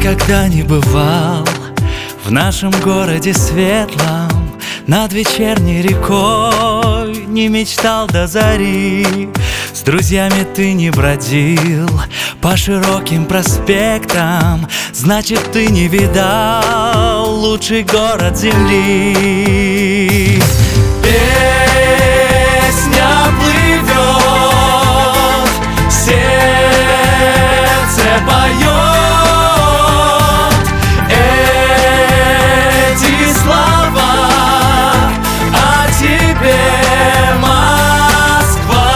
никогда не бывал в нашем городе светлом, над вечерней рекой не мечтал до зари. С друзьями ты не бродил по широким проспектам, значит, ты не видал лучший город земли. Песня плывет, сердце поет эти слова о тебе, Москва.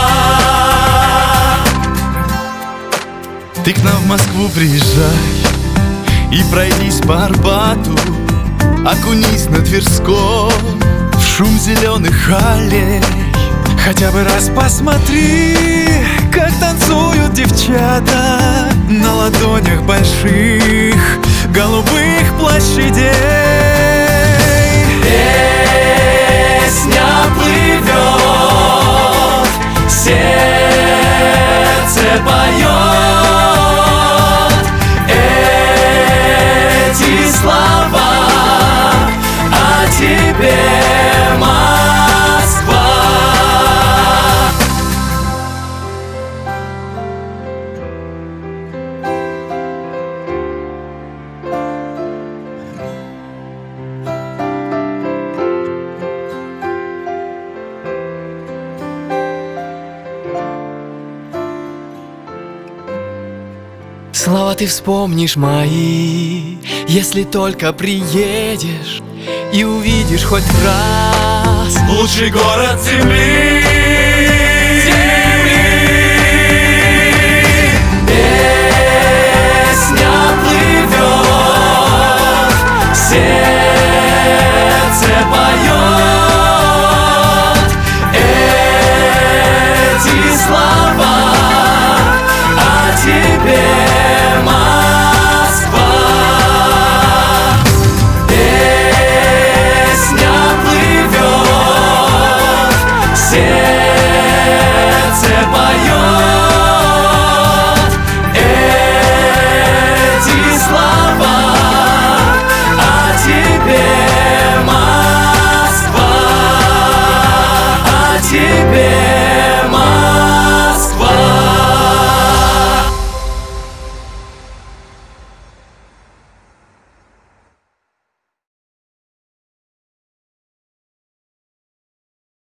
Ты к нам в Москву приезжай и пройдись по Арбату, окунись на Тверском в шум зеленых аллей. Хотя бы раз посмотри, как танцуют девчата на ладонях больших голубых площадей. Песня плывет, сердце поет эти слова о тебе, Москва. Слова ты вспомнишь мои, если только приедешь и увидишь хоть раз лучший город земли.